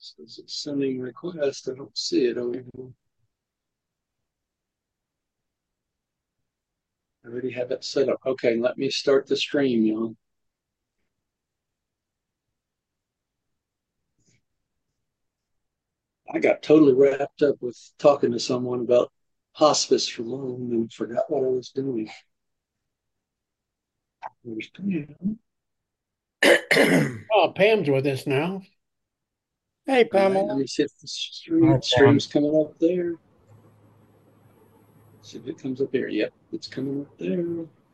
Says it's sending request. I don't see it over here. I already have it set up. Okay, let me start the stream, y'all. I got totally wrapped up with talking to someone about hospice for long and forgot what I was doing. There's Pam. Oh, Pam's with us now. Hey, All right, let Pamela. me see if the Hi, stream's Pam. coming up there. See if it comes up here. Yep, it's coming up there.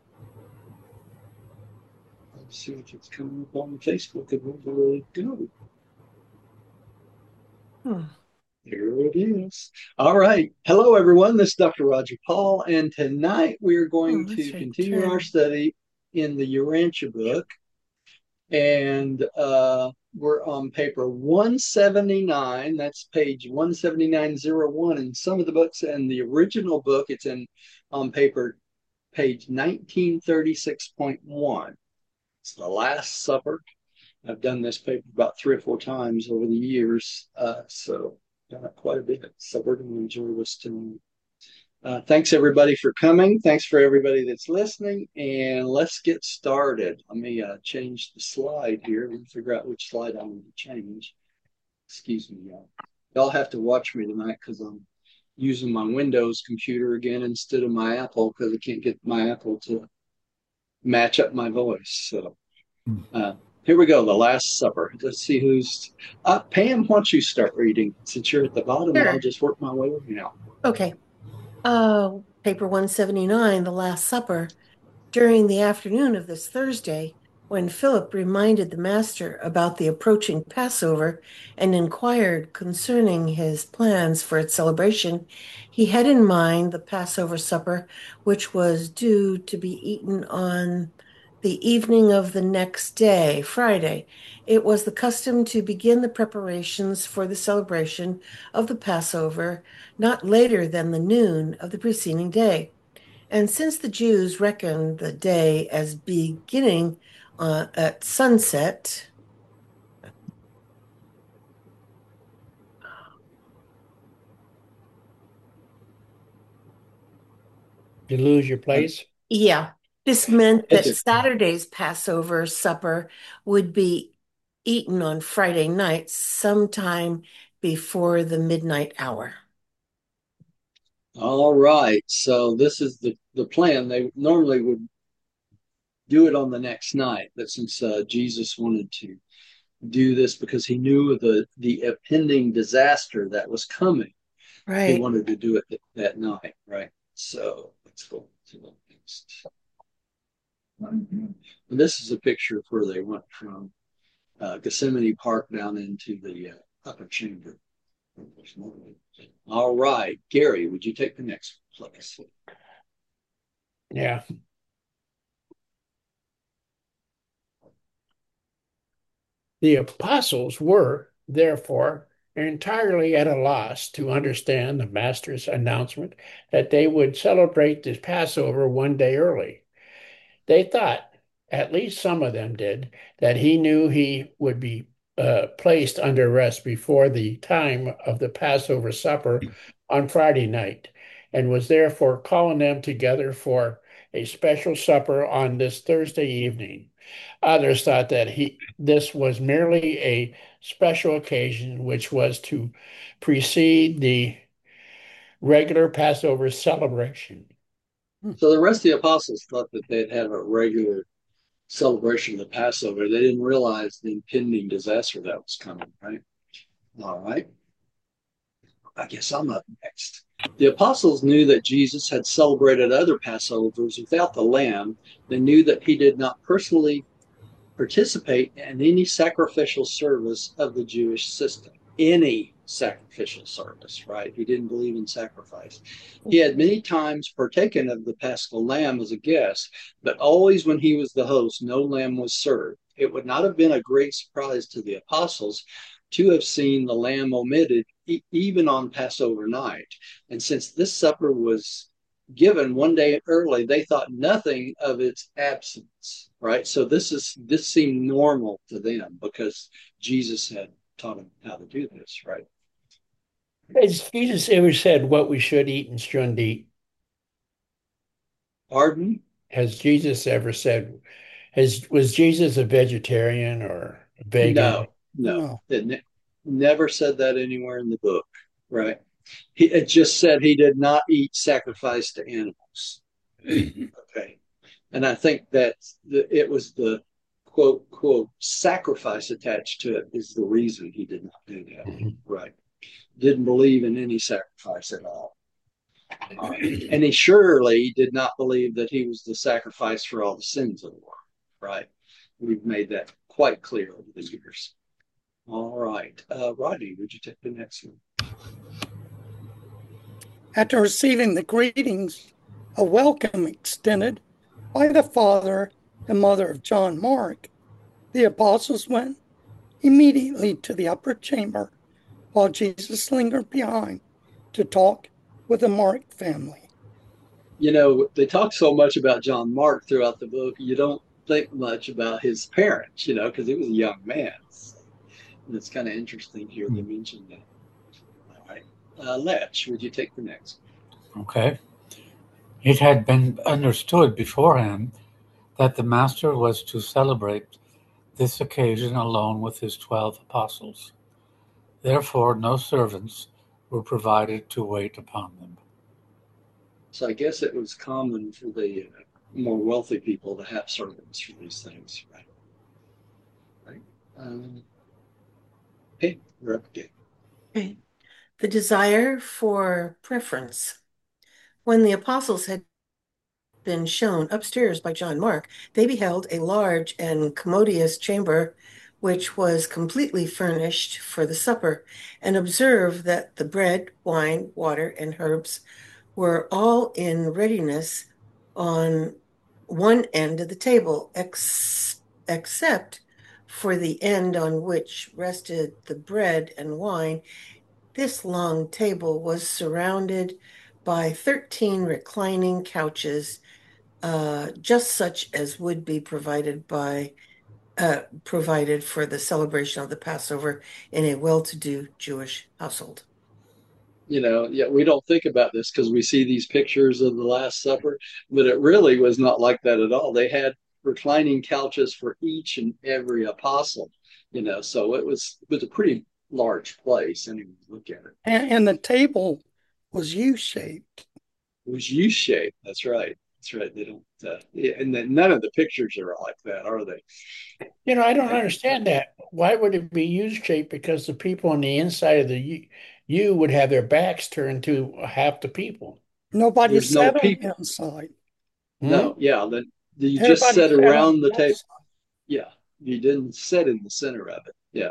Let's see if it's coming up on Facebook and where will it go? Hmm. Here it is. All right. Hello, everyone. This is Dr. Roger Paul, and tonight we are Oh, going that's to right. continue our study in the Urantia book, and we're on paper 179. That's page 17901 in some of the books, and the original book it's in on paper page 1936.1. It's the Last Supper. I've done this paper about 3 or 4 times over the years, so done it quite a bit. So we're going to enjoy this tonight. Thanks everybody for coming. Thanks for everybody that's listening, and let's get started. Let me change the slide here and figure out which slide I want to change. Excuse me, y'all. Y'all have to watch me tonight because I'm using my Windows computer again instead of my Apple because I can't get my Apple to match up my voice. So uh, here we go, The Last Supper. Let's see who's Pam, why don't you start reading? Since you're at the bottom, I'll Sure. just work my way over now. Okay. Paper 179, The Last Supper. During the afternoon of this Thursday, when Philip reminded the master about the approaching Passover and inquired concerning his plans for its celebration, he had in mind the Passover supper, which was due to be eaten on the evening of the next day, Friday. It was the custom to begin the preparations for the celebration of the Passover not later than the noon of the preceding day. And since the Jews reckoned the day as beginning at sunset, You lose your Uh, place. yeah, this meant It's that a, Saturday's Passover supper would be eaten on Friday night sometime before the midnight hour. all right. So this is the plan. They normally would do it on the next night, but since Jesus wanted to do this because he knew of the impending disaster that was coming, he Right. wanted to do it that night, right? So let's go to the next. And this is a picture of where they went from Gethsemane Park down into the upper chamber. All right, Gary, would you take the next place? Yeah. The apostles were, therefore, entirely at a loss to understand the master's announcement that they would celebrate the Passover one day early. They thought, at least some of them did, that he knew he would be placed under arrest before the time of the Passover supper on Friday night, and was therefore calling them together for a special supper on this Thursday evening. Others thought that this was merely a special occasion which was to precede the regular Passover celebration. So the rest of the apostles thought that they'd have a regular celebration of the Passover. They didn't realize the impending disaster that was coming, right? All right. I guess I'm up next. The apostles knew that Jesus had celebrated other Passovers without the lamb. They knew that he did not personally participate in any sacrificial service of the Jewish system. Any sacrificial service, right? He didn't believe in sacrifice. He had many times partaken of the paschal lamb as a guest, but always when he was the host, no lamb was served. It would not have been a great surprise to the apostles to have seen the lamb omitted even on Passover night. And since this supper was given one day early, they thought nothing of its absence, right? So this seemed normal to them because Jesus had taught him how to do this, right? Has Jesus ever said what we should eat and shouldn't eat? Pardon? Has Jesus ever said, was Jesus a vegetarian or a vegan? No, no. No. Never said that anywhere in the book, right? It just said he did not eat sacrifice to animals. Okay. And I think that it was the quote, quote, sacrifice attached to it is the reason he did not do that. Mhm. Right. Didn't believe in any sacrifice at all. And he surely did not believe that he was the sacrifice for all the sins of the world. Right. We've made that quite clear over the years. All right. Rodney, would you take the next one? After receiving the greetings, a welcome extended by the father and mother of John Mark, the apostles went immediately to the upper chamber while Jesus lingered behind to talk with the Mark family. You know, they talk so much about John Mark throughout the book, you don't think much about his parents, you know, because he was a young man. And it's kind of interesting here they mentioned that. All right. Letch, would you take the next? Okay. It had been understood beforehand that the Master was to celebrate this occasion alone with his 12 apostles. Therefore, no servants were provided to wait upon them. So I guess it was common for the more wealthy people to have servants for these things, right? Right. Okay, we're up again. Okay. The desire for preference. When the apostles had been shown upstairs by John Mark, they beheld a large and commodious chamber which was completely furnished for the supper, and observed that the bread, wine, water, and herbs were all in readiness on one end of the table, except for the end on which rested the bread and wine. This long table was surrounded by 13 reclining couches, just such as would be provided for the celebration of the Passover in a well-to-do Jewish household. You know, yeah, we don't think about this because we see these pictures of the Last Supper, but it really was not like that at all. They had reclining couches for each and every apostle, you know, so it was a pretty large place. Anyway, look at it. And the table was U-shaped. It was U-shaped. That's right. That's right. They don't, yeah, and then none of the pictures are like that, are they? You know, I don't understand that. Why would it be U-shaped? Because the people on the inside of the U would have their backs turned to half the people. Nobody There's no sat on people. the inside. No, Hmm? yeah, you just Everybody sat sat on around the the table. outside. Yeah, you didn't sit in the center of it. Yeah.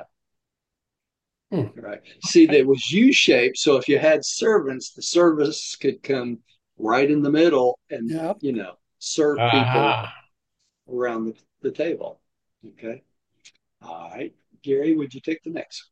Hmm. Right. See, that was U-shaped, so if you had servants, the service could come right in the middle and, Yep. you know, serve people Aha. around the table. Okay. All right. Gary, would you take the next?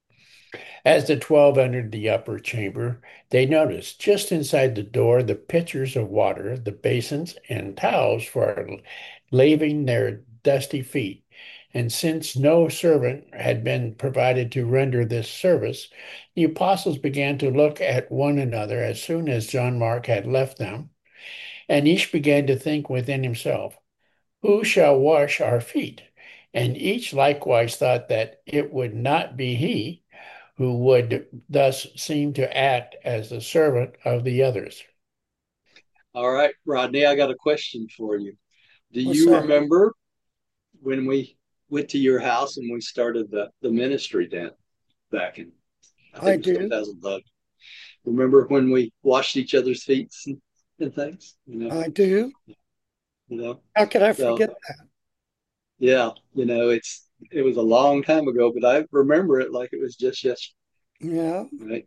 As the 12 entered the upper chamber, they noticed just inside the door the pitchers of water, the basins, and towels for laving their dusty feet. And since no servant had been provided to render this service, the apostles began to look at one another as soon as John Mark had left them, and each began to think within himself, who shall wash our feet? And each likewise thought that it would not be he who would thus seem to act as the servant of the others. All right, Rodney, I got a question for you. Do What's you that? remember when we went to your house and we started the ministry then back in, I I think it was do. 2011? Remember when we washed each other's feet and things? I do. You know. How could I So forget that? yeah, you know, it was a long time ago, but I remember it like it was just yesterday, Yeah. right?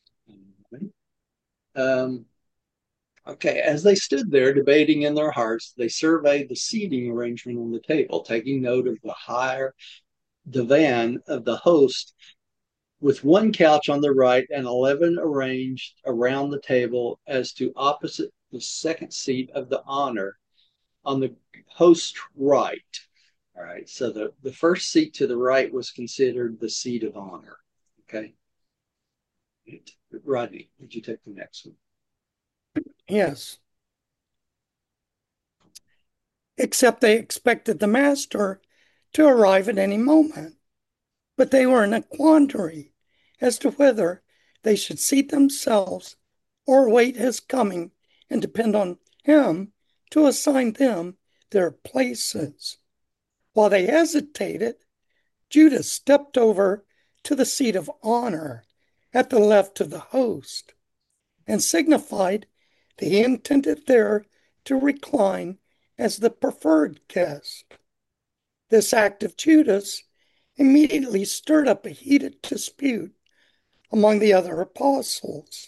Um, okay, as they stood there debating in their hearts, they surveyed the seating arrangement on the table, taking note of the higher divan of the host, with one couch on the right and 11 arranged around the table as to opposite the second seat of the honor on the host's right. All right. So the first seat to the right was considered the seat of honor. Okay. Rodney, would you take the next one? Yes. Except they expected the master to arrive at any moment. But they were in a quandary as to whether they should seat themselves or wait his coming and depend on him to assign them their places. While they hesitated, Judas stepped over to the seat of honor at the left of the host and signified that he intended there to recline as the preferred guest. This act of Judas immediately stirred up a heated dispute among the other apostles.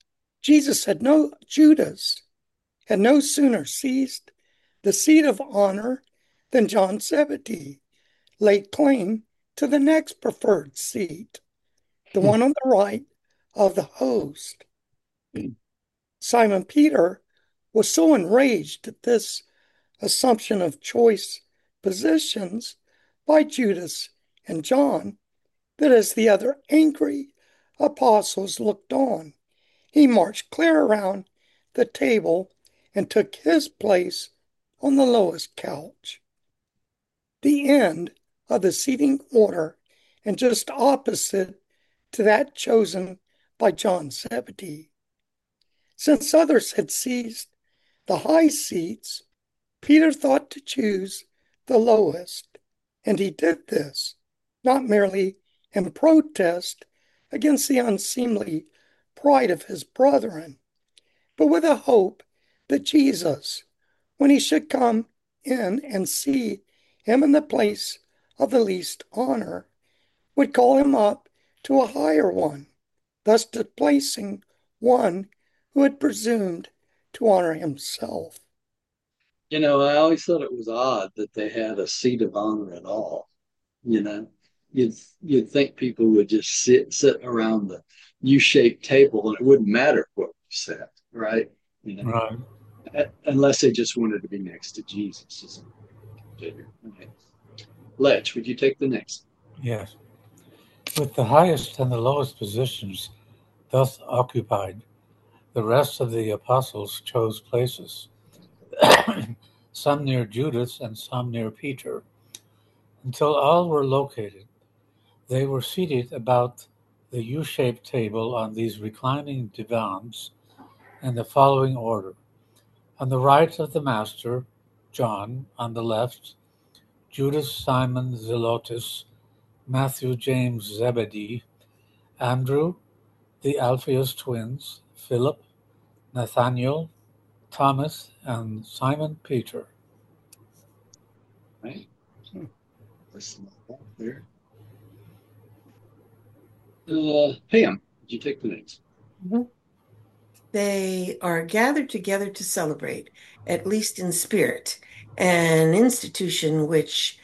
Judas had no sooner seized the seat of honor than John Zebedee laid claim to the next preferred seat, the one on the right of the host. Simon Peter was so enraged at this assumption of choice positions by Judas and John that as the other angry apostles looked on, he marched clear around the table and took his place on the lowest couch. The end of the seating order and just opposite to that chosen by John Zebedee. Since others had seized the high seats, Peter thought to choose the lowest, and he did this, not merely in protest against the unseemly pride of his brethren, but with a hope that Jesus, when he should come in and see him in the place of the least honor, would call him up to a higher one, thus displacing one who had presumed to honor himself. I always thought it was odd that they had a seat of honor at all. You know, you'd think people would just sit around the U-shaped table and it wouldn't matter what we said, right? Right. Unless they just wanted to be next to Jesus. Okay. Letch, would you take the next? Yes. With the highest and the lowest positions thus occupied, the rest of the apostles chose places, some near Judas and some near Peter. Until all were located, they were seated about the U-shaped table on these reclining divans in the following order: on the right of the Master, John; on the left, Judas, Simon Zelotes, Matthew, James, Zebedee; Andrew, the Alphaeus twins; Philip, Nathanael, Thomas, and Simon Peter. Right. There. Pam, would you take the next? Mhm. They are gathered together to celebrate, at least in spirit, an institution which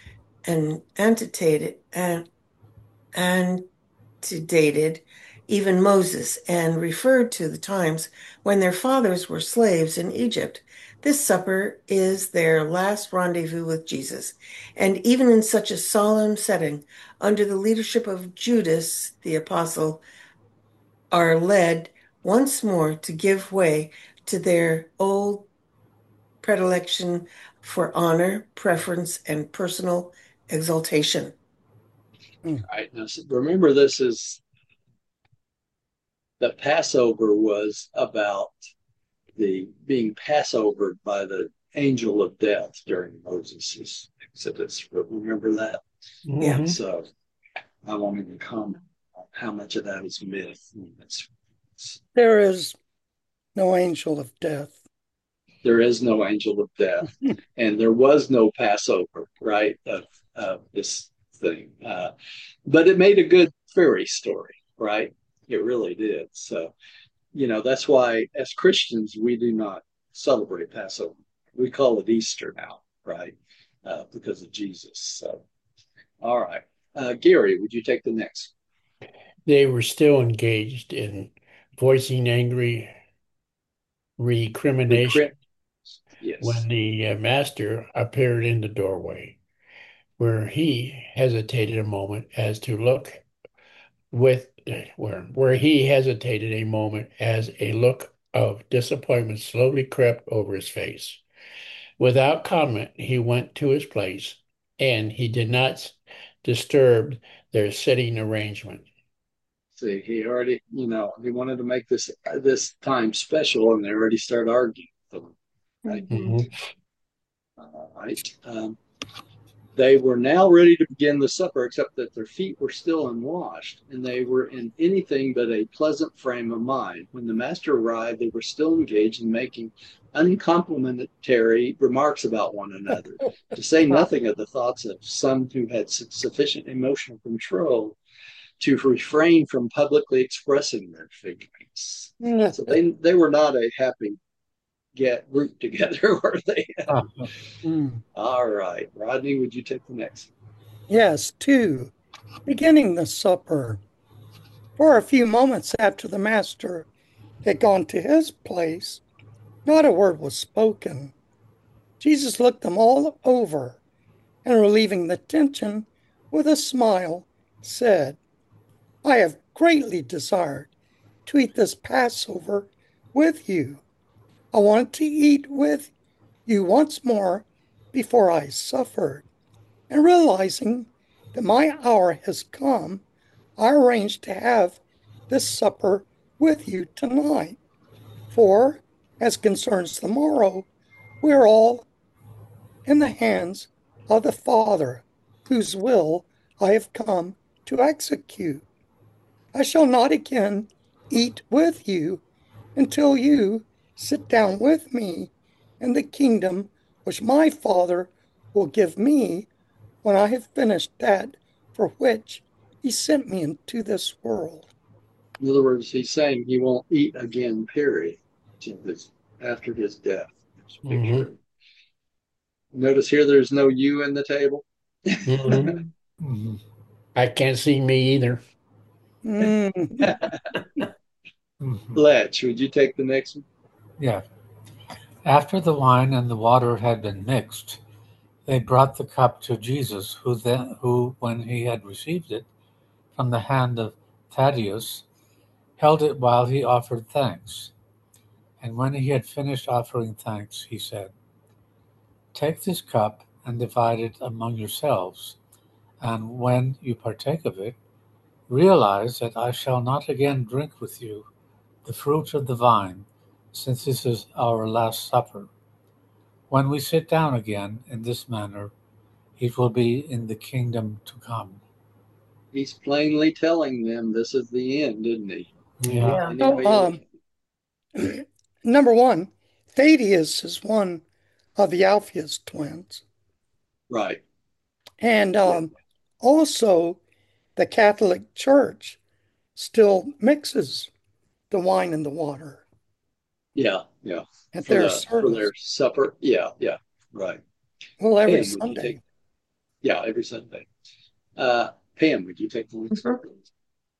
antedated even Moses and referred to the times when their fathers were slaves in Egypt. This supper is their last rendezvous with Jesus. And even in such a solemn setting, under the leadership of Judas, the apostle, are led once more to give way to their old predilection for honor, preference, and personal exaltation. All right. Now, remember, this is the Passover was about the being Passover by the angel of death during Moses' Exodus. Remember that? Yeah. Mhm. So I won't even comment on how much of that is myth. There is no angel of death. There is no angel of death, and there was no Passover, right, of this thing. But it made a good fairy story, right? It really did. So, that's why as Christians, we do not celebrate Passover. We call it Easter now, right? Because of Jesus. So, all right. Gary, would you take the next? They were still engaged in voicing angry recrimination Recrit? Yes. when the master appeared in the doorway. where he hesitated a moment as to look with where he hesitated a moment as a look of disappointment slowly crept over his face. Without comment, he went to his place, and he did not disturb their sitting arrangement. See, he already, he wanted to make this time special, and they already start arguing with him, right? Mhm. All right. They were now ready to begin the supper, except that their feet were still unwashed, and they were in anything but a pleasant frame of mind. When the master arrived, they were still engaged in making uncomplimentary remarks about one another, to say nothing of the thoughts of some who had sufficient emotional control to refrain from publicly expressing their feelings. So they were not a happy group together, were they? All right, Rodney, would you take the next? Yes, 2. Beginning the supper. For a few moments after the master had gone to his place, not a word was spoken. Jesus looked them all over, and relieving the tension with a smile, said, I have greatly desired to eat this Passover with you. I wanted to eat with you once more before I suffered. And realizing that my hour has come, I arranged to have this supper with you tonight. For, as concerns the morrow, we are all in the hands of the Father, whose will I have come to execute. I shall not again eat with you until you sit down with me in the kingdom which my Father will give me when I have finished that for which he sent me into this world. In other words, he's saying he won't eat again, period, after his death. Mhm. Notice here there's no you in the table. Mhm. Mhm. I can't see me either. Mm. Mhm. Letch, would you take the next one? Yeah. After the wine and the water had been mixed, they brought the cup to Jesus, who, when he had received it from the hand of Thaddeus, held it while he offered thanks. And when he had finished offering thanks, he said, Take this cup and divide it among yourselves, and when you partake of it, realize that I shall not again drink with you the fruit of the vine, since this is our last supper. When we sit down again in this manner, it will be in the kingdom to come. He's plainly telling them this is the end, isn't he? Mhm. Yeah. Yeah. Any So, way you look at it. number one, Thaddeus is one of the Alphaeus twins. Right. And Yeah. also, the Catholic Church still mixes the wine and the water Yeah. Yeah. at For their their service. supper. Yeah. Yeah. Right. Well, every Pam, would you take? Sunday. Yeah, every Sunday. Pam, would you take the next one, Mhm. please?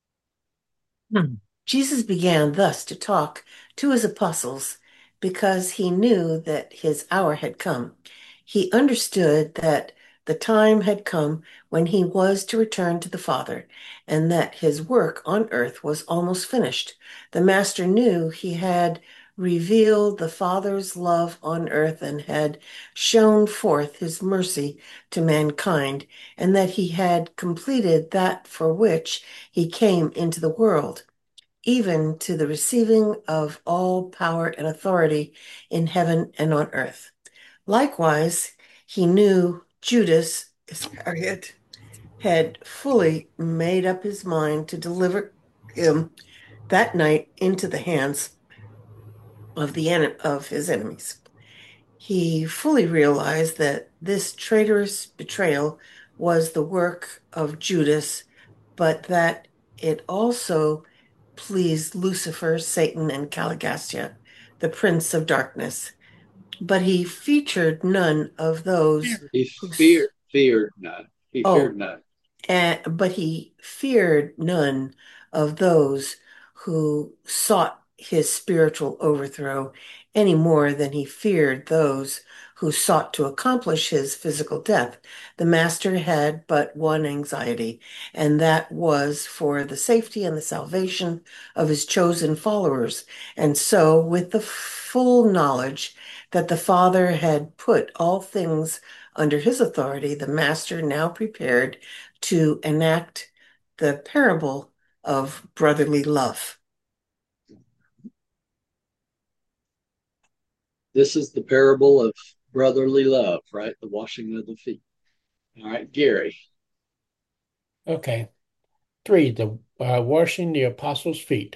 Jesus began thus to talk to his apostles because he knew that his hour had come. He understood that the time had come when he was to return to the Father and that his work on earth was almost finished. The Master knew he had revealed the Father's love on earth and had shown forth his mercy to mankind, and that he had completed that for which he came into the world, even to the receiving of all power and authority in heaven and on earth. Likewise, he knew Judas Iscariot had fully made up his mind to deliver him that night into the hands of of his enemies. He fully realized that this traitorous betrayal was the work of Judas, but that it also pleased Lucifer, Satan, and Caligastia, the prince of darkness. But he featured none of those He who, feared not. He feared oh, not. but he feared none of those who sought his spiritual overthrow any more than he feared those who sought to accomplish his physical death. The master had but one anxiety, and that was for the safety and the salvation of his chosen followers. And so, with the full knowledge that the Father had put all things under his authority, the master now prepared to enact the parable of brotherly love. This is the parable of brotherly love, right? The washing of the feet. All right, Gary. Okay. 3, the washing the apostles' feet.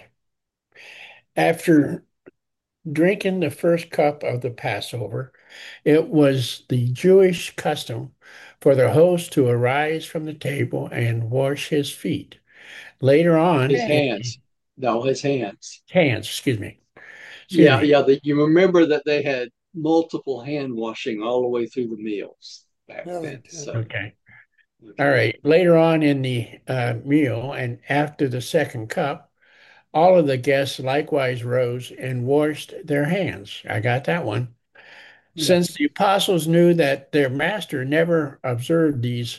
After drinking the first cup of the Passover, it was the Jewish custom for the host to arise from the table and wash his feet. Later on, His hands. No, his hands. hands, excuse me. Yeah. You remember that they had multiple hand washing all the way through the meals back then. So, Okay. All right. Later on in the meal and after the second cup, all of the guests likewise rose and washed their hands. I got that one. Yeah. Since the apostles knew that their master never observed these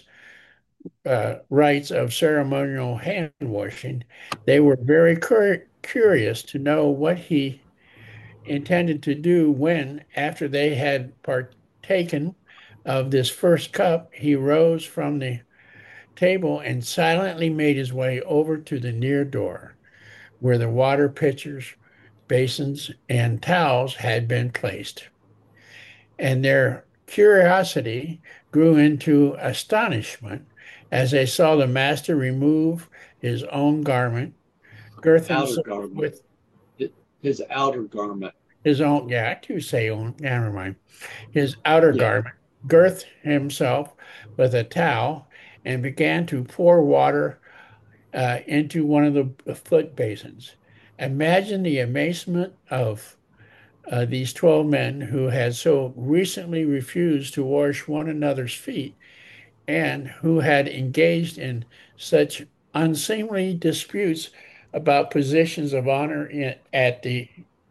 rites of ceremonial hand washing, they were very curious to know what he intended to do when, after they had partaken of this first cup, he rose from the table and silently made his way over to the near door where the water pitchers, basins, and towels had been placed. And their curiosity grew into astonishment as they saw the master remove his own garment, girth Outer himself garment. with His outer garment. his own, yeah, I do say own, never mind, his outer garment, girth himself with a towel, and began to pour water into one of the foot basins. Imagine the amazement of these 12 men who had so recently refused to wash one another's feet and who had engaged in such unseemly disputes about positions of honor at the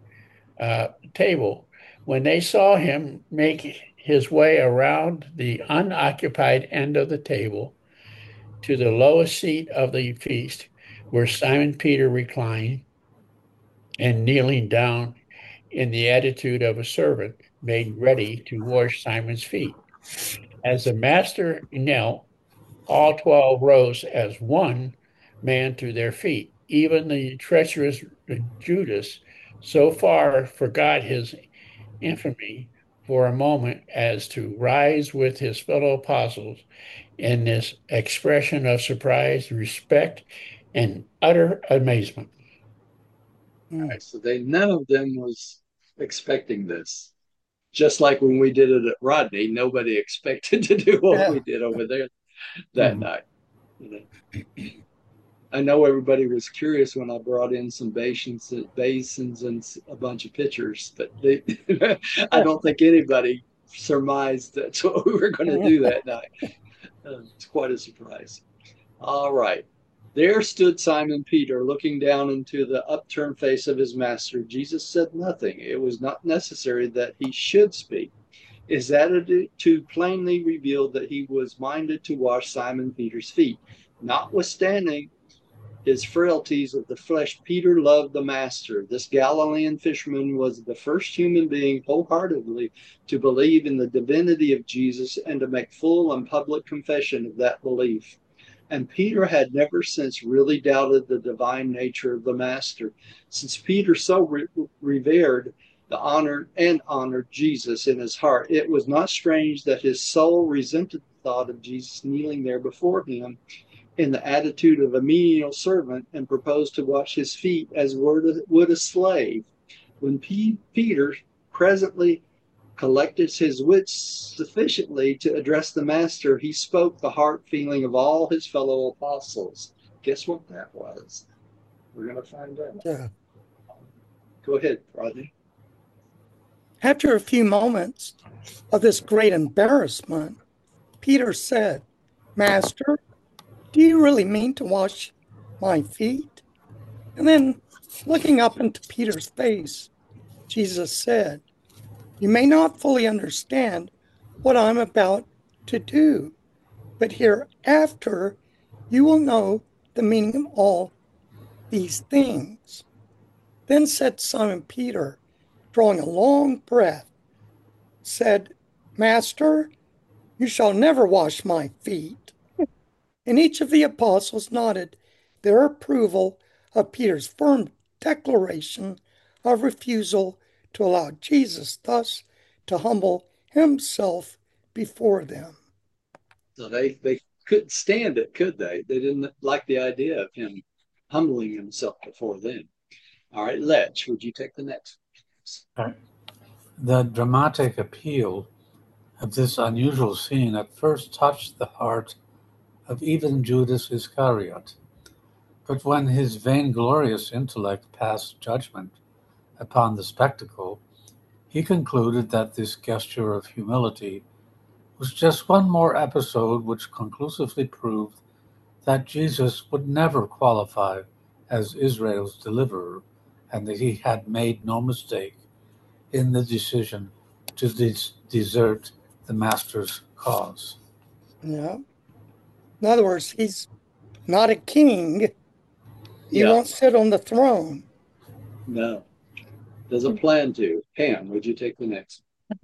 table. When they saw him make his way around the unoccupied end of the table to the lowest seat of the feast, where Simon Peter reclined and kneeling down in the attitude of a servant made ready to wash Simon's feet. As the master knelt, all 12 rose as one man to their feet. Even the treacherous Judas so far forgot his infamy for a moment as to rise with his fellow apostles in this expression of surprise, respect, and utter amazement. All right, so none of them was expecting this. Just like when we did it at Rodney, nobody expected to do what we did over there that night. You know? I know everybody was curious when I brought in some basins and a bunch of pitchers, but I don't think anybody surmised that's what we were going to do that night. It's quite a surprise. All right. There stood Simon Peter, looking down into the upturned face of his master. Jesus said nothing. It was not necessary that he should speak. His attitude plainly revealed that he was minded to wash Simon Peter's feet. Notwithstanding his frailties of the flesh, Peter loved the master. This Galilean fisherman was the first human being wholeheartedly to believe in the divinity of Jesus and to make full and public confession of that belief. And Peter had never since really doubted the divine nature of the master. Since Peter so revered the honored Jesus in his heart, it was not strange that his soul resented the thought of Jesus kneeling there before him in the attitude of a menial servant and proposed to wash his feet as would a slave. When Peter presently collected his wits sufficiently to address the master, he spoke the heart feeling of all his fellow apostles. Guess what that was? We're going to find out. Yeah. Go ahead, Rodney. After a few moments of this great embarrassment, Peter said, "Master, do you really mean to wash my feet?" And then Looking up into Peter's face, Jesus said, "You may not fully understand what I'm about to do, but hereafter you will know the meaning of all these things." Then said Simon Peter, drawing a long breath, said, "Master, you shall never wash my feet." And each of the apostles nodded their approval of Peter's firm declaration of refusal to allow Jesus thus to humble himself before them. So they couldn't stand it, could they? They didn't like the idea of him humbling himself before them. All right, Letch, would you take the next? The dramatic appeal of this unusual scene at first touched the heart of even Judas Iscariot, but when his vainglorious intellect passed judgment upon the spectacle, he concluded that this gesture of humility was just one more episode which conclusively proved that Jesus would never qualify as Israel's deliverer, and that he had made no mistake in the decision to desert the Master's cause. Yeah. In other words, he's not a king. He Yeah, won't sit on the throne. no, doesn't plan to. Pam, would you take the next?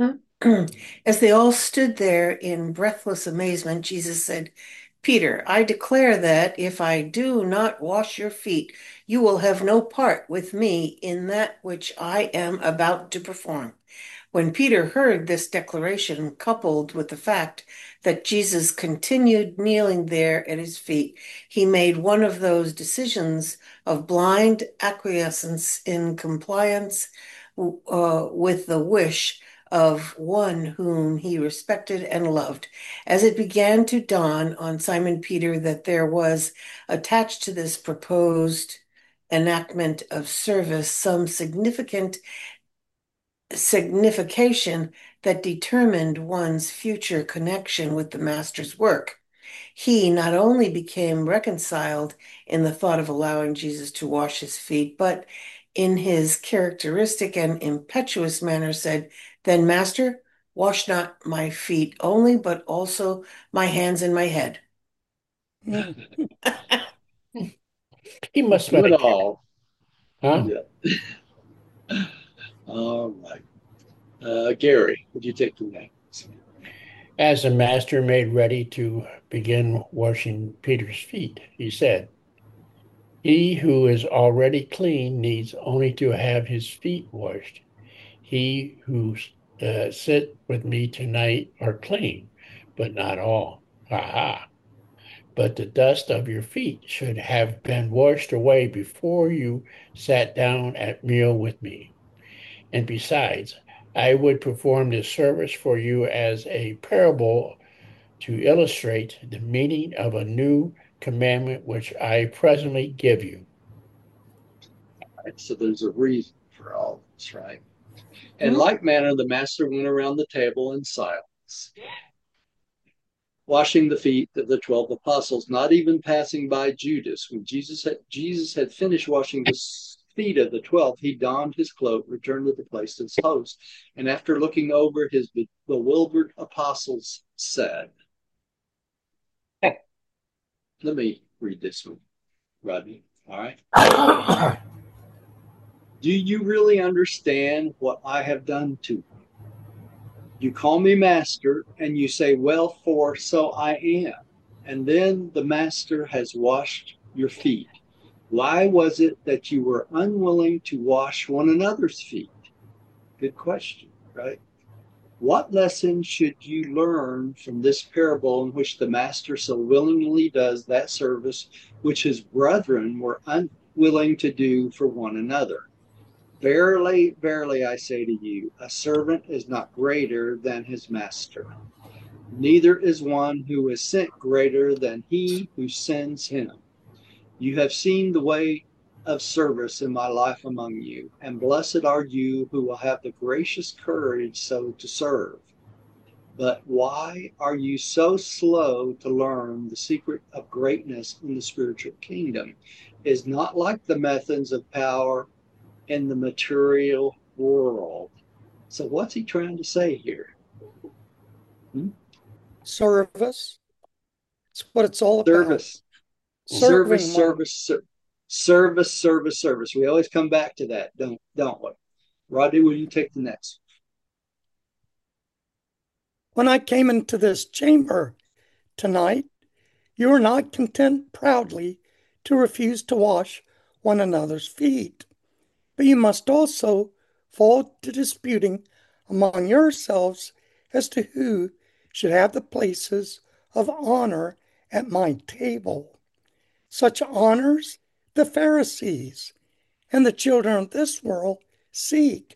As they all stood there in breathless amazement, Jesus said, "Peter, I declare that if I do not wash your feet, you will have no part with me in that which I am about to perform." When Peter heard this declaration, coupled with the fact that Jesus continued kneeling there at his feet, he made one of those decisions of blind acquiescence in compliance with the wish of one whom he respected and loved. As it began to dawn on Simon Peter that there was attached to this proposed enactment of service some signification that determined one's future connection with the Master's work, he not only became reconciled in the thought of allowing Jesus to wash his feet, but in his characteristic and impetuous manner said, "Then, Master, wash not my feet only, but also my hands and my head." Mm. He must have Do it been all. huh? Yeah. All right. Gary, would you take the next? As the master made ready to begin washing Peter's feet, he said, "He who is already clean needs only to have his feet washed. He who sit with me tonight are clean, but not all. Ha! But the dust of your feet should have been washed away before you sat down at meal with me. And besides, I would perform this service for you as a parable to illustrate the meaning of a new commandment which I presently give you." Right, so there's a reason for all this, right? In Mhm. like manner, the master went around the table in silence, washing the feet of the 12 apostles, not even passing by Judas. When Jesus had finished washing the feet of the 12, he donned his cloak, returned to the place of his host, and after looking over his bewildered apostles, said, let me read this one, Rodney. All right. Do you really understand what I have done to you? You call me master, and you say, well, for so I am. And then the master has washed your feet. Why was it that you were unwilling to wash one another's feet? Good question, right? What lesson should you learn from this parable in which the master so willingly does that service which his brethren were unwilling to do for one another? Verily, verily, I say to you, a servant is not greater than his master. Neither is one who is sent greater than he who sends him. You have seen the way of service in my life among you, and blessed are you who will have the gracious courage so to serve. But why are you so slow to learn the secret of greatness in the spiritual kingdom? is not like the methods of power in the material world. So what's he trying to say here? Service. It's what it's all about. Service, Serving one. service. We always come back to that, don't we? Rodney, will you take the next? When I came into this chamber tonight, you are not content proudly to refuse to wash one another's feet, but you must also fall to disputing among yourselves as to who should have the places of honor at my table. Such honors the Pharisees and the children of this world seek,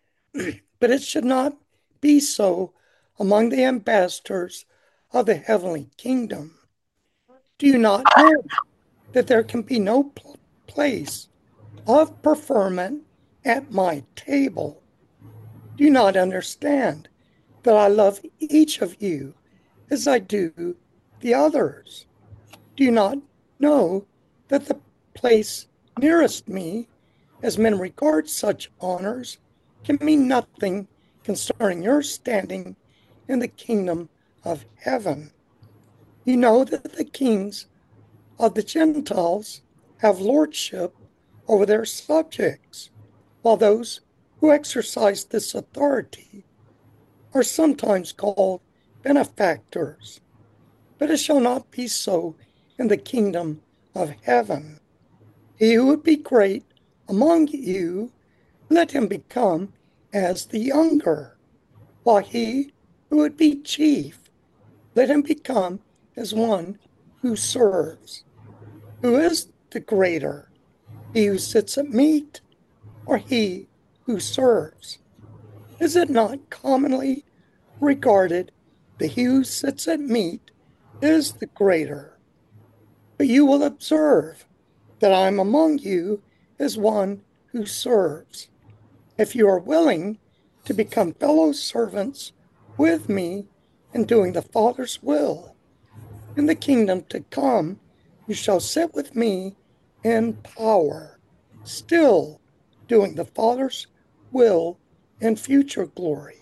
but it should not be so among the ambassadors of the heavenly kingdom. Do you not know that there can be no place of preferment at my table? Do you not understand that I love each of you as I do the others? Do you not know that the place nearest me, as men regard such honors, can mean nothing concerning your standing in the kingdom of heaven? You know that the kings of the Gentiles have lordship over their subjects, while those who exercise this authority are sometimes called benefactors. But it shall not be so in the kingdom of heaven. He who would be great among you, let him become as the younger, while he who would be chief, let him become as one who serves. Who is the greater, he who sits at meat, or he who serves? Is it not commonly regarded that he who sits at meat is the greater? But you will observe that I am among you as one who serves. If you are willing to become fellow servants with me in doing the Father's will, in the kingdom to come, you shall sit with me in power, still doing the Father's will in future glory.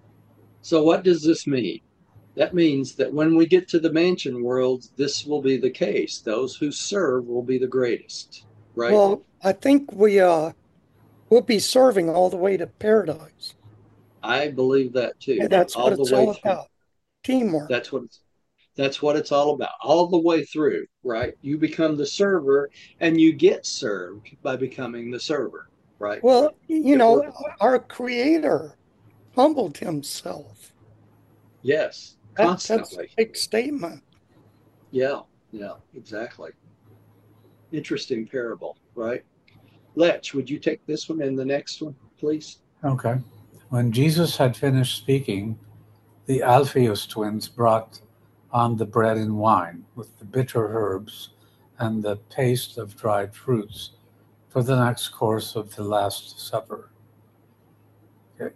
So what does this mean? That means that when we get to the mansion world, this will be the case. Those who serve will be the greatest, right? Well, I think we'll be serving all the way to paradise. I believe that too. And that's what All the it's way all through. about. Teamwork. That's what it's all about. All the way through, right? You become the server and you get served by becoming the server, right? Well, our Creator humbled himself. Yes, That's a constantly. big statement. Yeah, exactly. Interesting parable, right? Letch, would you take this one and the next one, please? Okay. When Jesus had finished speaking, the Alphaeus twins brought on the bread and wine with the bitter herbs and the paste of dried fruits for the next course of the Last Supper. Okay.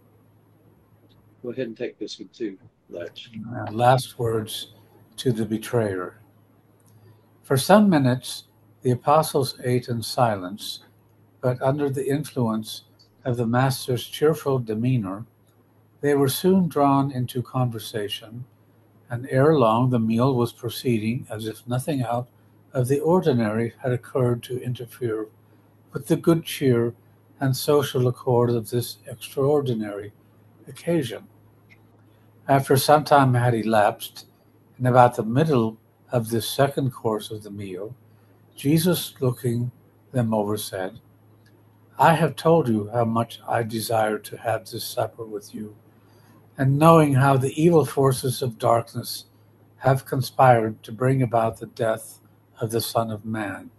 Go ahead and take this one too, Letch. Last words to the betrayer. For some minutes, the apostles ate in silence, but under the influence of the Master's cheerful demeanor, they were soon drawn into conversation, and ere long the meal was proceeding as if nothing out of the ordinary had occurred to interfere with the good cheer and social accord of this extraordinary occasion. After some time had elapsed, and about the middle of this second course of the meal, Jesus, looking them over, said, I have told you how much I desire to have this supper with you, and knowing how the evil forces of darkness have conspired to bring about the death of the Son of Man,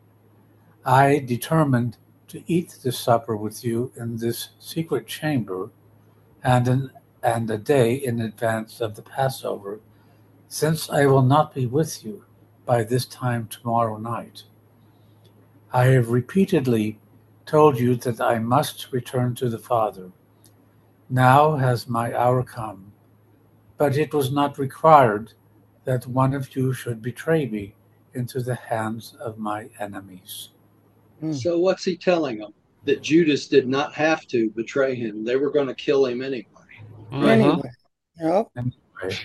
I determined to eat this supper with you in this secret chamber and a day in advance of the Passover, since I will not be with you by this time tomorrow night. I have repeatedly told you that I must return to the Father. Now has my hour come, but it was not required that one of you should betray me into the hands of my enemies. So what's he telling them? That Judas did not have to betray him. They were going to kill him anyway. Right? Anyway, yep. Anyway,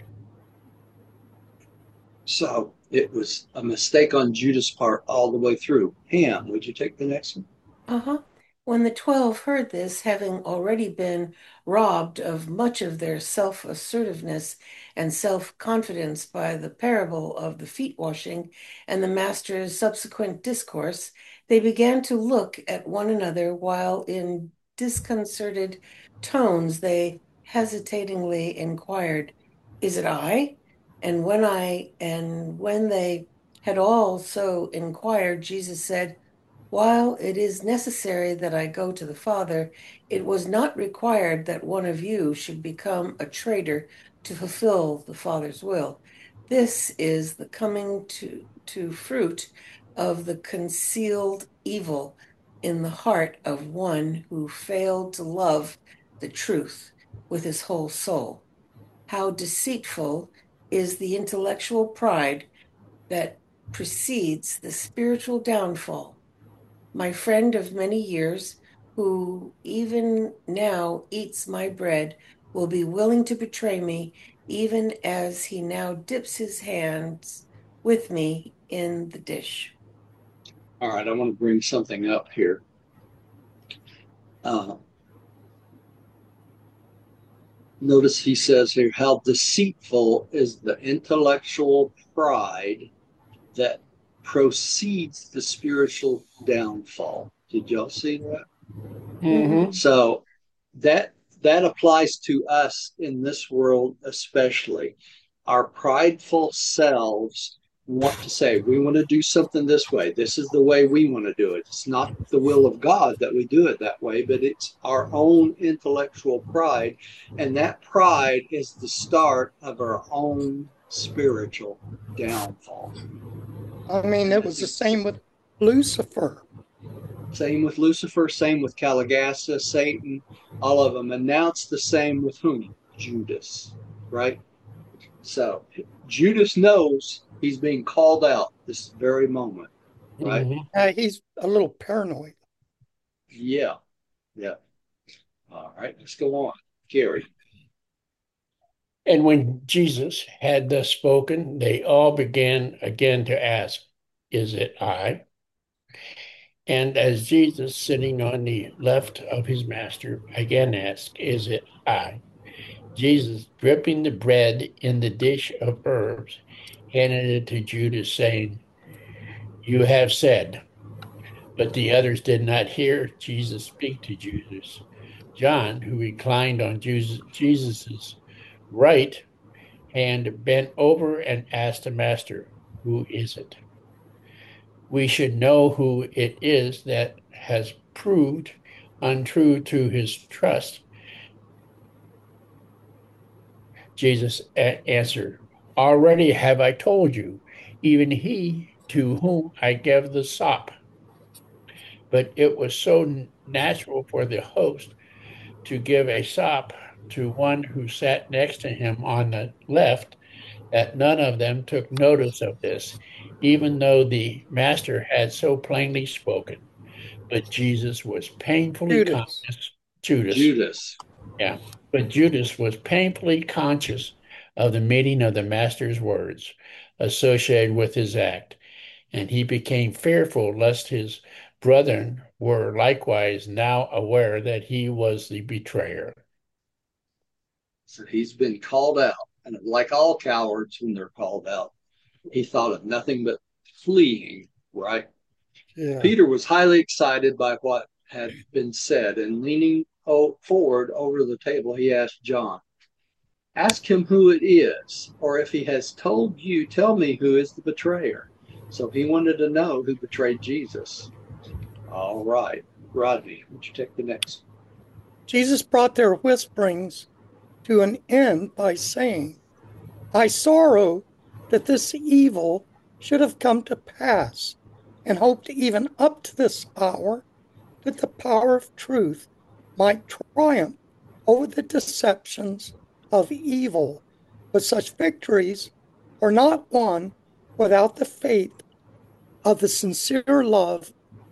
So it was a mistake on Judas' part all the way through. Ham, would you take the next one? Uh-huh. When the 12 heard this, having already been robbed of much of their self-assertiveness and self-confidence by the parable of the feet washing and the master's subsequent discourse, they began to look at one another while in disconcerted tones they hesitatingly inquired, "Is it I?" And when they had all so inquired, Jesus said, "While it is necessary that I go to the Father, it was not required that one of you should become a traitor to fulfill the Father's will. This is the coming to fruit of the concealed evil in the heart of one who failed to love the truth with his whole soul. How deceitful is the intellectual pride that precedes the spiritual downfall. My friend of many years, who even now eats my bread, will be willing to betray me, even as he now dips his hands with me in the dish." All right, I want to bring something up here. Notice he says here, how deceitful is the intellectual pride that proceeds the spiritual downfall. Did y'all see that? Mm-hmm. So that applies to us in this world especially. Our prideful selves want to say, we want to do something this way. This is the way we want to do it. It's not the will of God that we do it that way, but it's our own intellectual pride. And that pride is the start of our own spiritual downfall. I mean, it was the same with Lucifer. Same with Lucifer, same with Calagassa, Satan, all of them. And now it's the same with whom? Judas, right? So Judas knows he's being called out this very moment, right? Mm-hmm. He's a little paranoid. Yeah, yeah. All right, let's go on. Gary. And when Jesus had thus spoken, they all began again to ask, "Is it I?" And as Jesus, sitting on the left of his master, again asked, "Is it I?" Jesus, dripping the bread in the dish of herbs, handed it to Judas, saying, "You have said." But the others did not hear Jesus speak to Judas. John, who reclined on Jesus's right hand, bent over and asked the master, "Who is it?" We should know who it is that has proved untrue to his trust. Jesus answered, "Already have I told you, even he to whom I gave the sop." But it was so natural for the host to give a sop to one who sat next to him on the left that none of them took notice of this, even though the master had so plainly spoken. But Jesus was painfully Judas. conscious. Judas, Judas. yeah. But Judas was painfully conscious of the meaning of the master's words associated with his act, and he became fearful lest his brethren were likewise now aware that he was the betrayer. So he's been called out. And like all cowards, when they're called out, he thought of nothing but fleeing, right? Yeah. Peter was highly excited by what had been said, and leaning forward over the table, he asked John, "Ask him who it is, or if he has told you, tell me who is the betrayer." So he wanted to know who betrayed Jesus. All right, Rodney, would you take the next? Jesus brought their whisperings to an end by saying, "I sorrow that this evil should have come to pass, and hoped even up to this hour that the power of truth might triumph over the deceptions of evil. But such victories are not won without the faith of the sincere love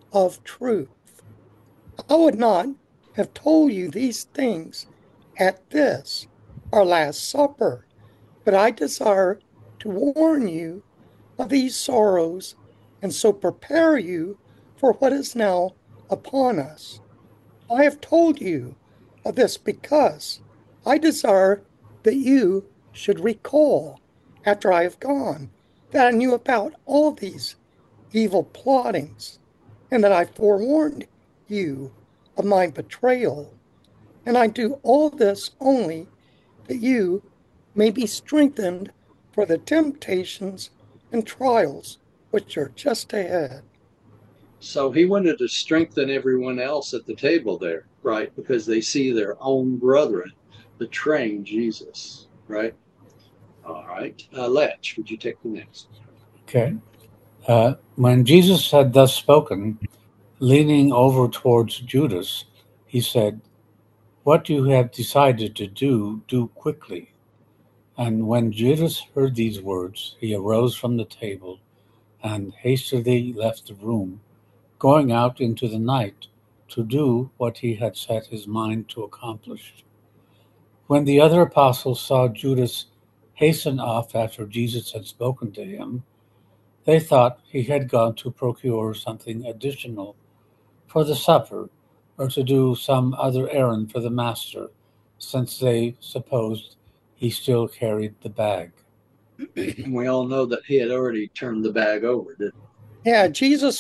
of truth. I would not have told you these things at this, our last supper, but I desire to warn you of these sorrows and so prepare you for what is now upon us. I have told you of this because I desire that you should recall after I have gone that I knew about all these evil plottings and that I forewarned you of my betrayal. And I do all this only that you may be strengthened for the temptations and trials which are just ahead. So he wanted to strengthen everyone else at the table there, right? Because they see their own brethren betraying Jesus, right? All right. Letch, would you take the next? Okay. When Jesus had thus spoken, leaning over towards Judas, he said, "What you have decided to do, do quickly." And when Judas heard these words, he arose from the table and hastily left the room, going out into the night to do what he had set his mind to accomplish. When the other apostles saw Judas hasten off after Jesus had spoken to him, they thought he had gone to procure something additional for the supper, or to do some other errand for the master, since they supposed he still carried the bag. And we all know that he had already turned the bag over, didn't Yeah,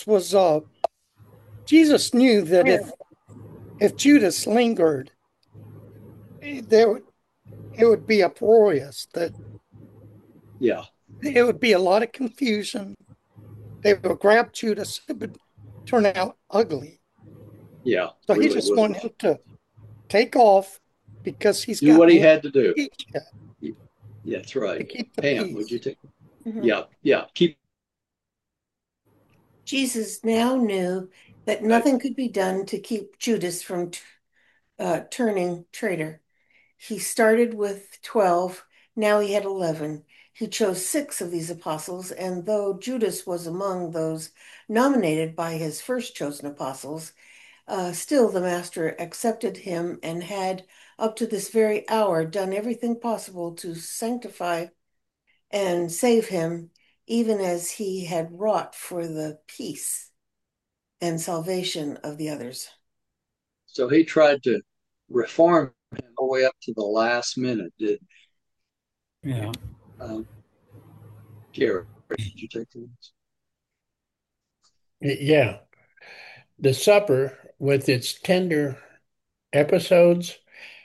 Jesus knew that if Judas lingered, there it would be uproarious, that he? Yeah. it would be a lot of confusion. They would grab Judas, it would turn out ugly. Yeah. So he Really just would. wanted him to take off because he's Do got what he more had to do. to Yeah, that's right. keep the Pam, would you peace. take? Yeah. Keep. Jesus now knew that nothing could be done to keep Judas from turning traitor. He started with 12, now he had 11. He chose 6 of these apostles, and though Judas was among those nominated by his first chosen apostles, still the Master accepted him and had, up to this very hour, done everything possible to sanctify and save him, even as he had wrought for the peace and salvation of the others. So he tried to reform him all the way up to the last minute. Did Yeah. Gary? Would you take this? Yeah. The supper, with its tender episodes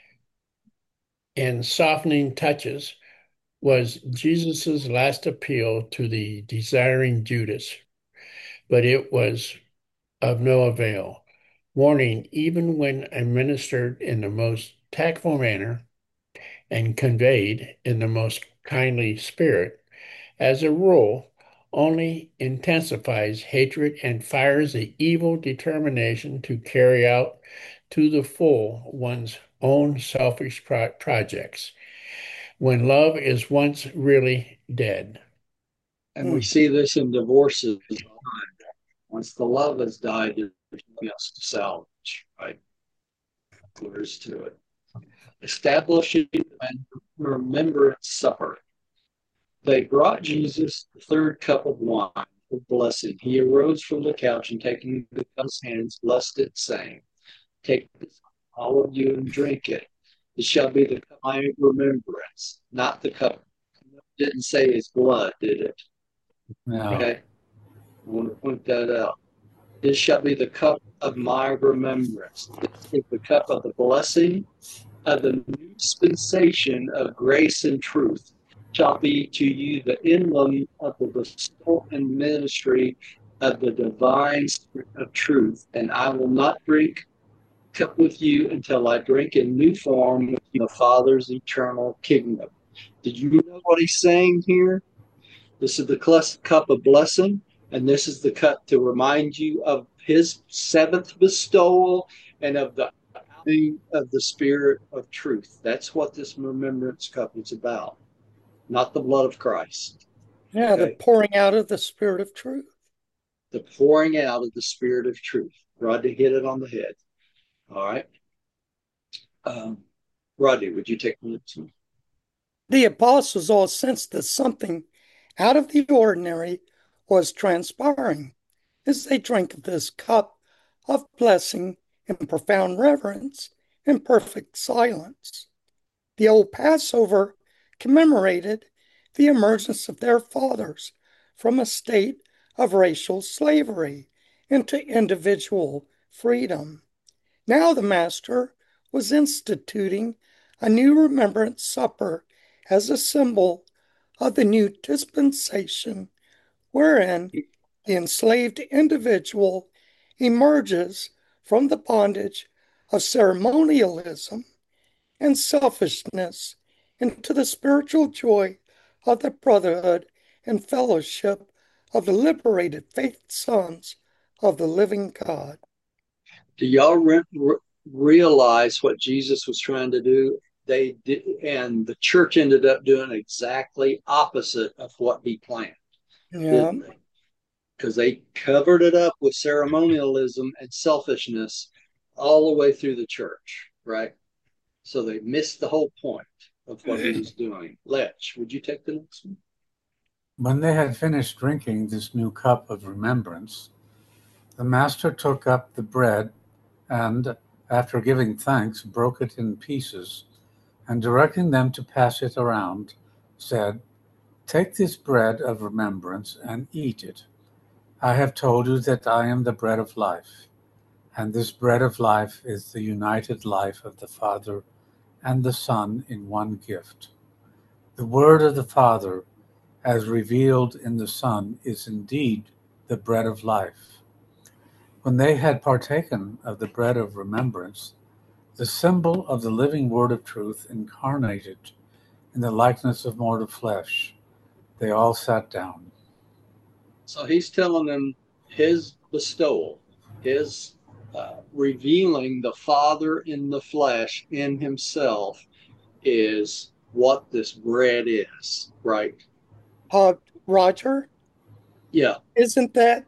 and softening touches, was Jesus's last appeal to the desiring Judas, but it was of no avail. Warning, even when administered in the most tactful manner and conveyed in the most kindly spirit, as a rule, only intensifies hatred and fires the evil determination to carry out to the full one's own selfish projects when love is once really dead. And we see this in divorces. Once the love has died, there's nothing else to salvage, right? There's to it. Establishing and remembrance supper. They brought Jesus the third cup of wine of blessing. He arose from the couch and taking the cup in his hands, blessed it, saying, "Take this, all of you, and drink it. It shall be the cup of my remembrance, not the cup." It didn't say his blood, did it? No. Okay. I want to point that out. This shall be the cup of my remembrance. This is the cup of the blessing of the new dispensation of grace and truth. Shall be to you the emblem of the bestowal and ministry of the divine spirit of truth. And I will not drink cup with you until I drink in new form with you, the Father's eternal kingdom. Did you know what he's saying here? This is the cup of blessing, and this is the cup to remind you of his seventh bestowal and of the spirit of truth. That's what this remembrance cup is about, not the blood of Christ. Yeah, the pouring out of the spirit of truth. the pouring out of the Spirit of truth. Rodney hit it on the head. All right. Rodney, would you take the next one? The apostles all sensed that something out of the ordinary was transpiring as they drank of this cup of blessing in profound reverence and perfect silence. The old Passover commemorated the emergence of their fathers from a state of racial slavery into individual freedom. Now the Master was instituting a new remembrance supper as a symbol of the new dispensation wherein the enslaved individual emerges from the bondage of ceremonialism and selfishness into the spiritual joy of the brotherhood and fellowship of the liberated faith sons of the living God. Do y'all realize what Jesus was trying to do? They did, and the church ended up doing exactly opposite of what he planned, Yeah, didn't they? Because they covered it up with ceremonialism and selfishness all the way through the church, right? So they missed the whole point of what he was doing. Lech, would you take the next one? When they had finished drinking this new cup of remembrance, the Master took up the bread and, after giving thanks, broke it in pieces, and directing them to pass it around, said, "Take this bread of remembrance and eat it. I have told you that I am the bread of life, and this bread of life is the united life of the Father and the Son in one gift. The word of the Father, as revealed in the Son, is indeed the bread of life." When they had partaken of the bread of remembrance, the symbol of the living word of truth incarnated in the likeness of mortal flesh, they all sat down. So he's telling them his bestowal, his revealing the Father in the flesh in himself is what this bread is, right? Roger, Yeah, isn't that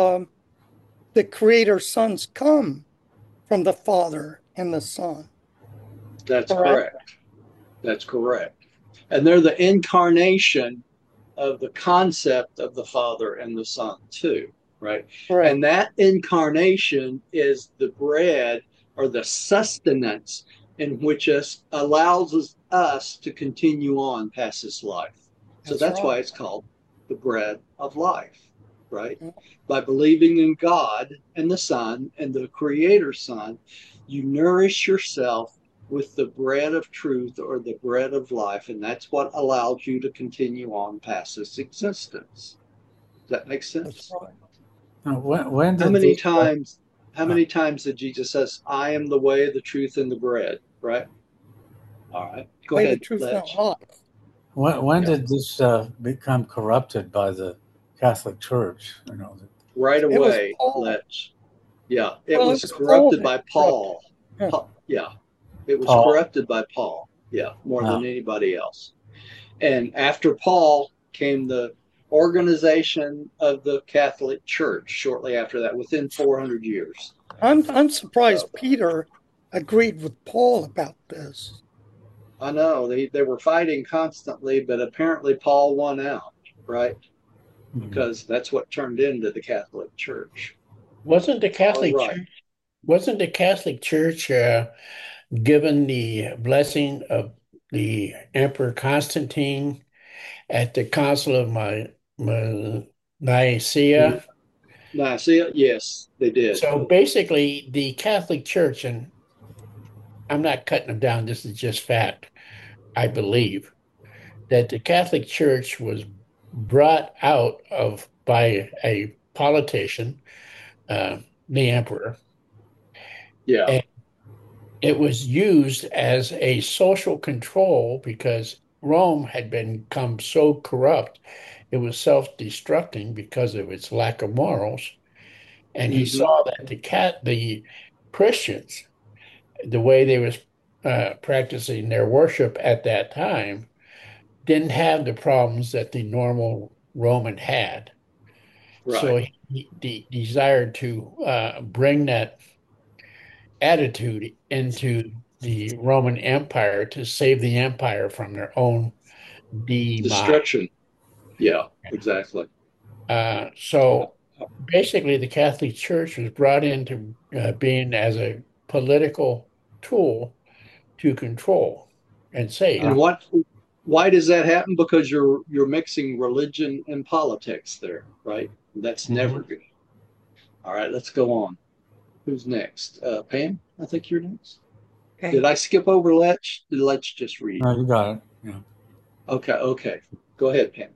the Creator sons come from the Father and the Son? that's Correct. correct. That's correct. And they're the incarnation of the concept of the Father and the Son, too, right? Correct. And that incarnation is the bread or the sustenance in which allows us to continue on past this life. So That's that's why right. it's called the bread of life, right? By believing in God and the Son and the Creator Son, you nourish yourself with the bread of truth or the bread of life, and that's what allows you to continue on past this existence. Does that make That's sense? right. Now, when How did many this? times? How Uh, many times did Jesus says, "I am the way, the truth, and the bread"? Right. All right. Go Way the ahead, truth Lech. not lie. when Yeah. did this become corrupted by the Catholic Church? Right It was away, Paul. Lech. Yeah. It Well, it was was Paul corrupted that by corrupted. Paul. Yeah. Yeah. It was Paul. corrupted by Paul. Yeah. More Uh, than anybody else. And after Paul came the organization of the Catholic Church shortly after that, within 400 years. I'm So surprised Peter agreed with Paul about this. I know they were fighting constantly, but apparently Paul won out, right? mhm. Because that's what turned into the Catholic Church. Wasn't the All Catholic right. Church wasn't the Catholic Church given the blessing of the Emperor Constantine at the Council of Nicaea? Nicaea, yes, they did. So basically, the Catholic Church, and I'm not cutting them down, this is just fact, I believe, that the Catholic Church was brought out of by a politician, uh, the emperor, Yeah. and it was used as a social control because Rome had become so corrupt, it was self-destructing because of its lack of morals. And he Mm-hmm. saw that the Christians, the way they was practicing their worship at that time, didn't have the problems that the normal Roman had. So Right. he the desire to bring that attitude into the Roman Empire to save the empire from their own demise. Destruction. Yeah, exactly. So basically, the Catholic Church was brought into being as a political tool to control and And save. why does that happen? Because you're mixing religion and politics there, right? That's never Mhm. good. All right, let's go on. Who's next? Pam, I think you're next. Okay. Did I skip over Letch? Did Letch just read? No, you got it. Yeah. Okay. Go ahead, Pam.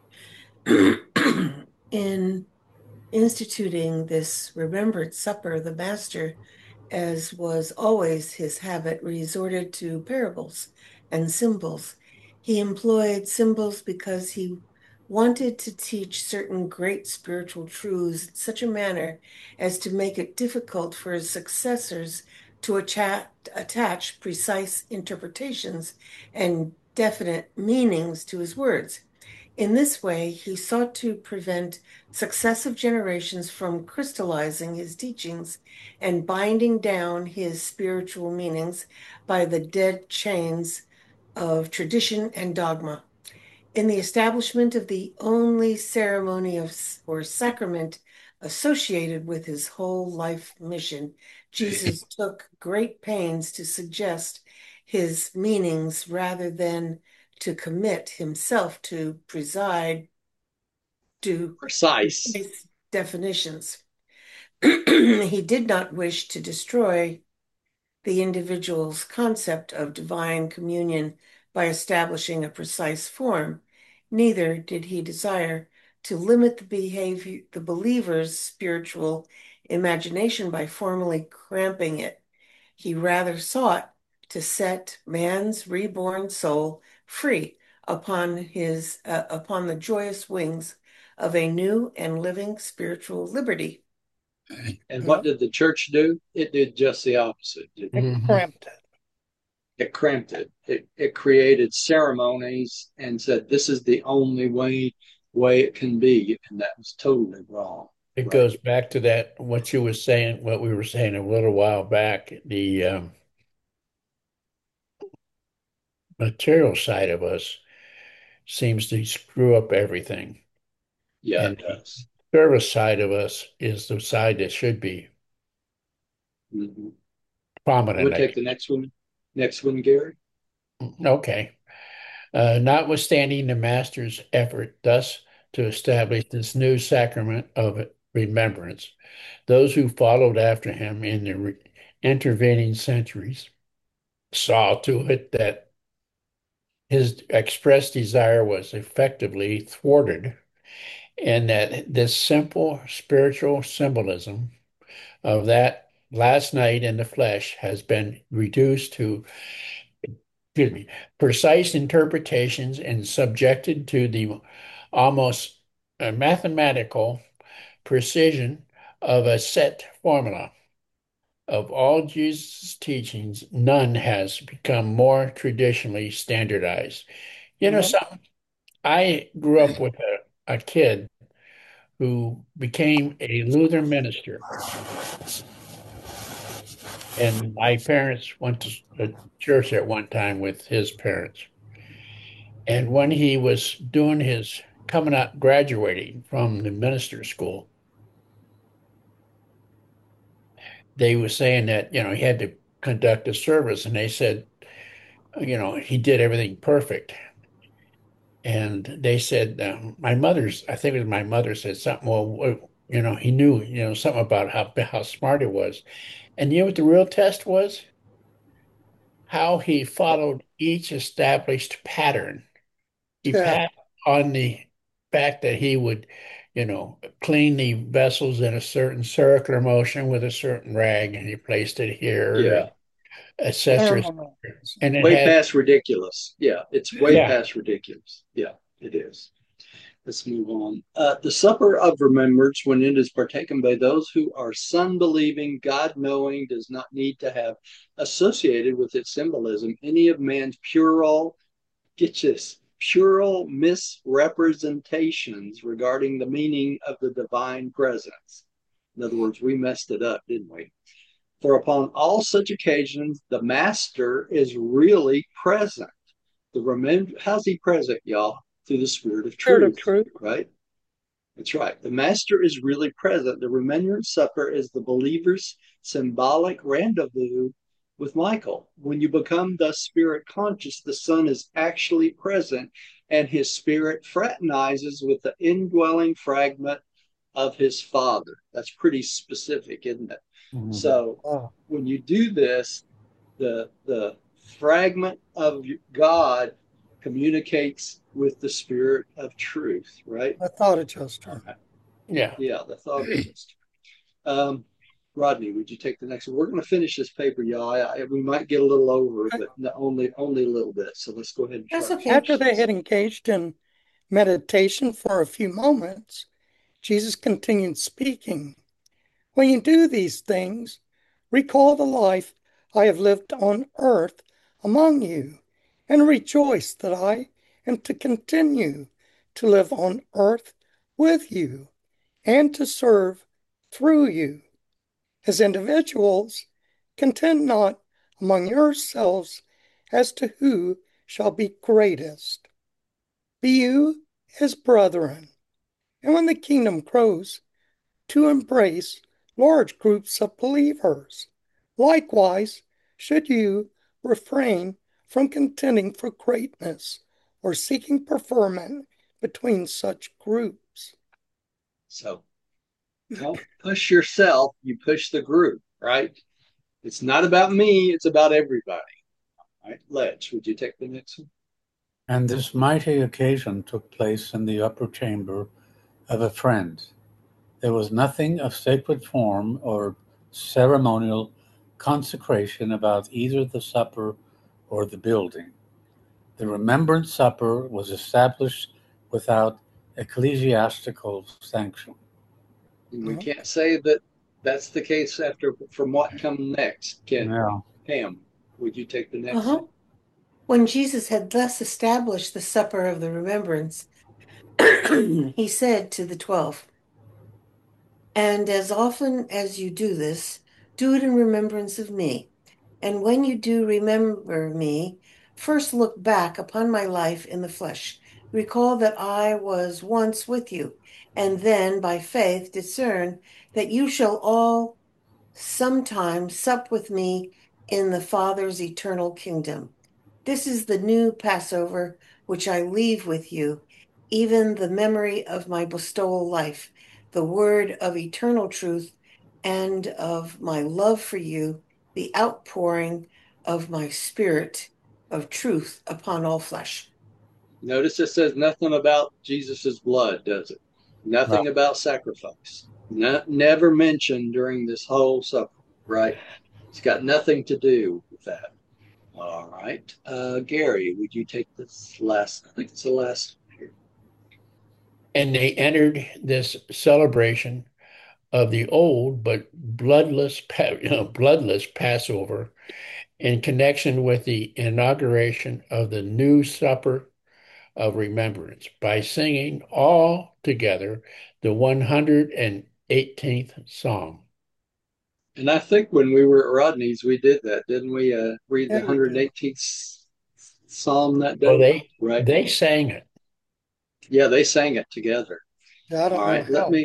In instituting this remembered supper, the master, as was always his habit, resorted to parables and symbols. He employed symbols because he wanted to teach certain great spiritual truths in such a manner as to make it difficult for his successors to attach precise interpretations and definite meanings to his words. In this way, he sought to prevent successive generations from crystallizing his teachings and binding down his spiritual meanings by the dead chains of tradition and dogma. In the establishment of the only ceremony or sacrament associated with his whole life mission, Jesus took great pains to suggest his meanings rather than to commit himself to Precise. precise definitions. He did not wish to destroy the individual's concept of divine communion by establishing a precise form. Neither did he desire to limit the believer's spiritual imagination by formally cramping it. He rather sought to set man's reborn soul free upon the joyous wings of a new and living spiritual liberty. And what did the church do? It did just the opposite. It, It Mhm. cramped it. it cramped it. It created ceremonies and said this is the only way it can be, and that was totally wrong. It Right. goes back to that, what you were saying, what we were saying a little while back, the material side of us seems to screw up everything. Yeah, it And the does. service side of us is the side that should be Mhm. prominent, We'll I take the next one. Next one, Gary. guess. Okay. Notwithstanding the master's effort thus to establish this new sacrament of remembrance, those who followed after him in the intervening centuries saw to it that his expressed desire was effectively thwarted, and that this simple spiritual symbolism of that last night in the flesh has been reduced to, excuse me, precise interpretations and subjected to the almost mathematical precision of a set formula. Of all Jesus' teachings, none has become more traditionally standardized. You know Yep. something? I grew up with a kid who became a Lutheran minister, and my parents went to a church at one time with his parents. And when he was doing his coming out, graduating from the minister school, they were saying that, he had to conduct a service, and they said, he did everything perfect. And they said, I think it was my mother said something, well, he knew, something about how smart it was. And you know what the real test was? How he followed each established pattern. He Yeah. passed on the fact that he would, clean the vessels in a certain circular motion with a certain rag, and he placed it here, Yeah. and et cetera. Ornaments. And it Way had, past ridiculous. Yeah, it's way yeah, past ridiculous. Yeah, it is. Let's move on. The Supper of Remembrance, when it is partaken by those who are sun believing, God knowing, does not need to have associated with its symbolism any of man's puerile, get this, scriptural misrepresentations regarding the meaning of the divine presence. In other words, we messed it up, didn't we? For upon all such occasions, the master is really present. How's he present, y'all? Through the Spirit of Spirit of truth, truth. right? That's right. The master is really present. The remembrance supper is the believer's symbolic rendezvous with Michael. When you become thus spirit conscious, the Son is actually present, and his spirit fraternizes with the indwelling fragment of his Father. That's pretty specific, isn't it? Mhm. So Wow. when you do this, the fragment of God communicates with the Spirit of truth, right? I thought it just All turned. right. Yeah. Yeah, the thought adjuster. Rodney, would you take the next one? We're going to finish this paper, y'all. We might get a little over, but only a little bit. So let's go ahead and That's try to okay. After finish they this. had engaged in meditation for a few moments, Jesus continued speaking. When you do these things, recall the life I have lived on earth among you, and rejoice that I am to continue to live on earth with you and to serve through you. As individuals, contend not among yourselves as to who shall be greatest. Be you as brethren. And when the kingdom grows, to embrace large groups of believers. Likewise, should you refrain from contending for greatness or seeking preferment between such groups. So don't push yourself, you push the group, right? It's not about me, it's about everybody. All right, Letch, would you take the next one? And this mighty occasion took place in the upper chamber of a friend. There was nothing of sacred form or ceremonial consecration about either the supper or the building. The Remembrance Supper was established without ecclesiastical sanction. And we can't say that that's the case after from what comes next. Can we? Yeah. Pam, would you take the next Uh-huh. one? When Jesus had thus established the supper of the remembrance, he said to the 12, "And as often as you do this, do it in remembrance of me. And when you do remember me, first look back upon my life in the flesh. Recall that I was once with you, and then by faith discern that you shall all sometime sup with me in the Father's eternal kingdom. This is the new Passover which I leave with you, even the memory of my bestowal life, the word of eternal truth, and of my love for you, the outpouring of my spirit of truth upon all flesh." Notice it says nothing about Jesus's blood, does it? Right. Nothing about sacrifice. Never mentioned during this whole supper, right? It's got nothing to do with that. All right. Gary, would you take this last? I think it's the last here. And they entered this celebration of the old but bloodless Passover in connection with the inauguration of the new supper of remembrance by singing all together the 118th Psalm. And I think when we were at Rodney's, we did that, didn't we? Read the Yeah, we did. 118th Psalm that Well, day, right? they sang it. Yeah, they sang it together. Yeah, I All don't know right, let how. me.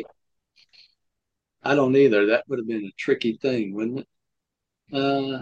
I don't either. That would have been a tricky thing, wouldn't it? Uh,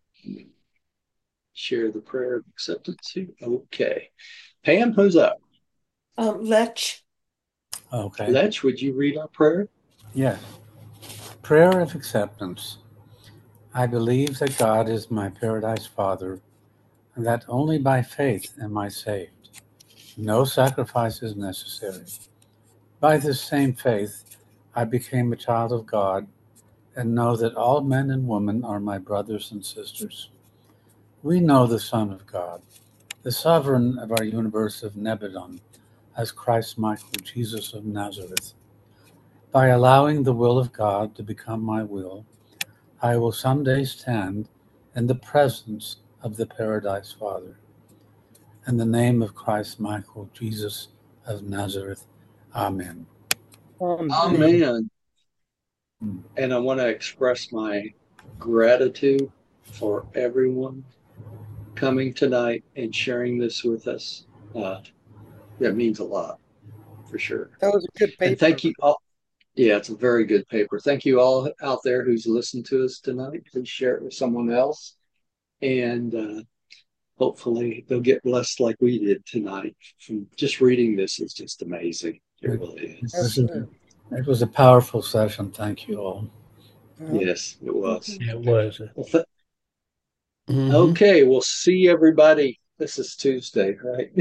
share the prayer of acceptance here. Okay. Pam, who's up? Lech. Okay. Letch, would you read our prayer? Yes. Prayer of acceptance. I believe that God is my paradise Father, and that only by faith am I saved. No sacrifice is necessary. By this same faith, I became a child of God and know that all men and women are my brothers and sisters. We know the Son of God, the sovereign of our universe of Nebadon, as Christ Michael, Jesus of Nazareth. By allowing the will of God to become my will, I will someday stand in the presence of the Paradise Father. In the name of Christ Michael, Jesus of Nazareth. Amen. Amen. And I want to express my gratitude for everyone coming tonight and sharing this with us. That means a lot, for sure. That was a good paper. And thank you all. Yeah, it's a very good paper. Thank you all out there who's listened to us tonight. Please share it with someone else. And hopefully they'll get blessed like we did tonight. From just reading this is just amazing. It really is. It was a powerful session. Thank you all. Yes, it was. It was. Well, okay, we'll see everybody. This is Tuesday, right?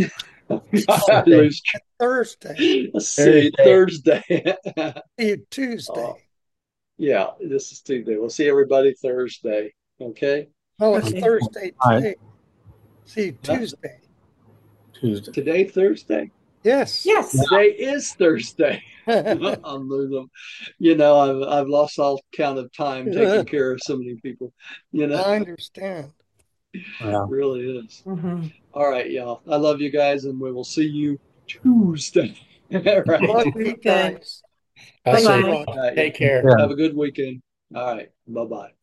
Thursday. Let's see, Thursday. See you Tuesday. Yeah, this is Tuesday. We'll see everybody Thursday. Okay? Oh, it's Okay. Thursday All today. right. See you Tuesday. Tuesday. Today, Thursday? Yes. Yes. Today is Thursday. I'll lose them. I've lost all count of time taking care of so many people. I understand. Yeah. It really is. Mm-hmm. All right, y'all. I love you guys, and we will see you Tuesday. All right. Love you guys. I'll Bye-bye. say, Thanks a lot. All right, take care. Yeah. have a good weekend. All right. Bye-bye.